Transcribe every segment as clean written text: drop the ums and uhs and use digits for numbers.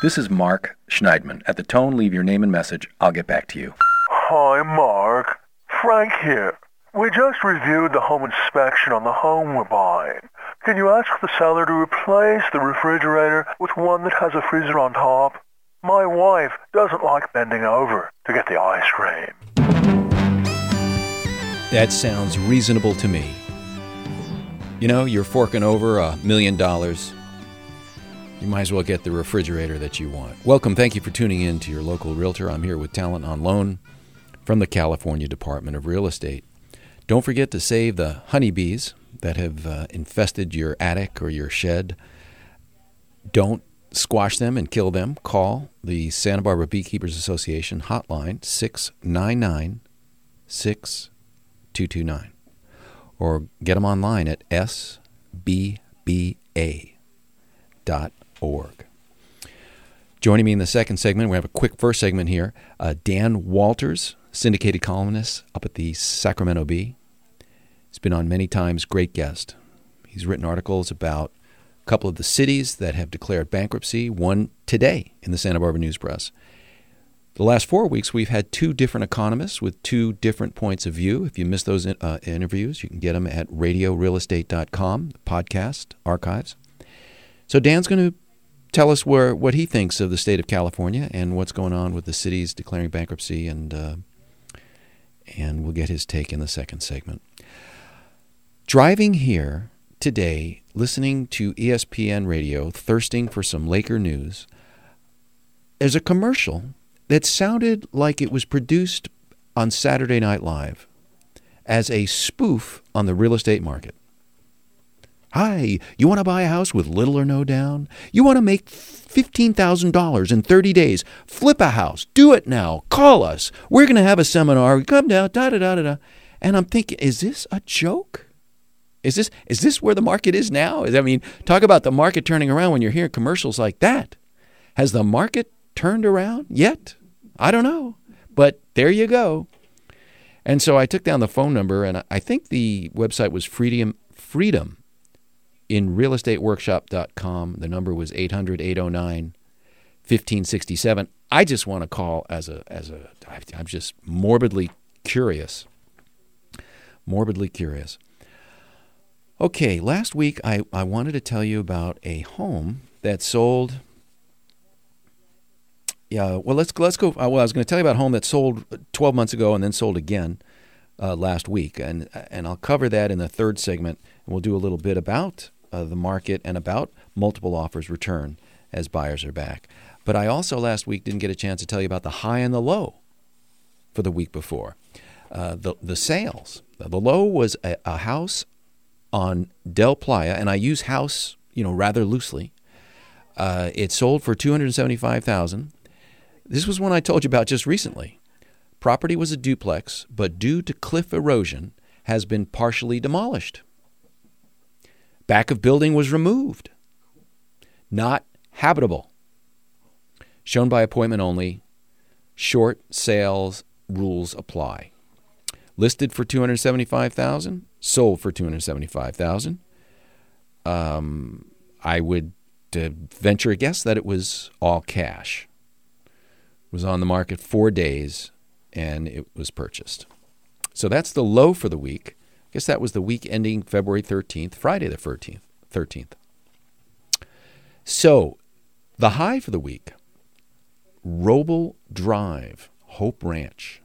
This is Mark Schneidman. At the tone, leave your name and message. I'll get back to you. Hi, Mark. Frank here. We just reviewed the home inspection on the home we're buying. Can you ask the seller to replace the refrigerator with one that has a freezer on top? My wife doesn't like bending over to get the ice cream. That sounds reasonable to me. You know, you're forking over $1 million. You might as well get the refrigerator that you want. Welcome. Thank you for tuning in to your local realtor. I'm here with Talent on Loan from the California Department of Real Estate. Don't forget to save the honeybees that have infested your attic or your shed. Don't squash them and kill them. Call the Santa Barbara Beekeepers Association hotline 699-6229 or get them online at sbba.org. Joining me in the second segment, we have a quick first segment here. Dan Walters, syndicated columnist up at the Sacramento Bee. He's been on many times, great guest. He's written articles about a couple of the cities that have declared bankruptcy, one today in the Santa Barbara News Press. The last 4 weeks, we've had two different economists with two different points of view. If you missed those interviews, you can get them at radiorealestate.com, the podcast archives. So Dan's going to tell us what he thinks of the state of California and what's going on with the cities declaring bankruptcy, and we'll get his take in the second segment. Driving here today, listening to ESPN radio, thirsting for some Laker news, there's a commercial that sounded like it was produced on Saturday Night Live as a spoof on the real estate market. Hi, you want to buy a house with little or no down? You want to make $15,000 in 30 days? Flip a house. Do it now. Call us. We're going to have a seminar. Come down, da-da-da-da-da. And I'm thinking, is this a joke? Is this where the market is now? I mean, talk about the market turning around when you're hearing commercials like that. Has the market turned around yet? I don't know. But there you go. And so I took down the phone number, and I think the website was freedominrealestateworkshop.com. The number was 800-809-1567. I just want to call I'm just morbidly curious. Morbidly curious. Okay, last week I wanted to tell you about a home that sold. Yeah, well, let's go. I was going to tell you about a home that sold 12 months ago and then sold again last week, and I'll cover that in the third segment. And we'll do a little bit about the market and about multiple offers return as buyers are back. But I also last week didn't get a chance to tell you about the high and the low for the week before. The sales. The low was a house on Del Playa, and I use house, rather loosely. It sold for $275,000. This was one I told you about just recently. Property was a duplex, but due to cliff erosion, has been partially demolished. Back of building was removed. Not habitable. Shown by appointment only. Short sales rules apply. Listed for $275,000. Sold for $275,000. I would venture a guess that it was all cash. It was on the market 4 days, and it was purchased. So that's the low for the week. I guess that was the week ending February 13th, Friday the 13th. So the high for the week, Roble Drive, Hope Ranch.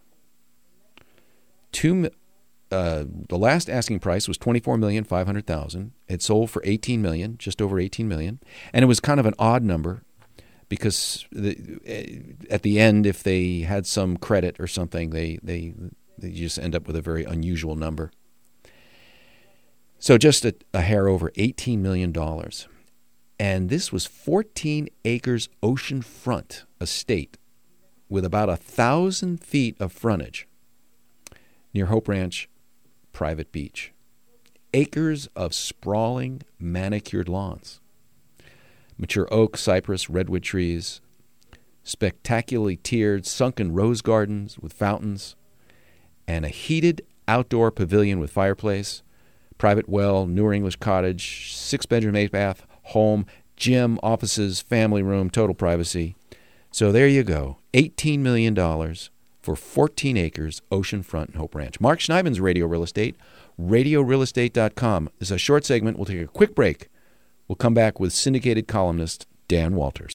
The last asking price was $24,500,000. It sold for $18 million, just over $18 million, and it was kind of an odd number because at the end, if they had some credit or something, they just end up with a very unusual number. So just a hair over $18 million, and this was 14 acres oceanfront estate with about 1,000 feet of frontage near Hope Ranch Private Beach. Acres of sprawling, manicured lawns. Mature oak, cypress, redwood trees. Spectacularly tiered, sunken rose gardens with fountains. And a heated outdoor pavilion with fireplace. Private well, Newer English cottage, 6-bedroom, 8-bath home. gym, offices, family room, total privacy. So there you go. $18 million for 14 acres, oceanfront in Hope Ranch. Mark Schneidman's Radio Real Estate, radiorealestate.com. This is a short segment. We'll take a quick break. We'll come back with syndicated columnist Dan Walters.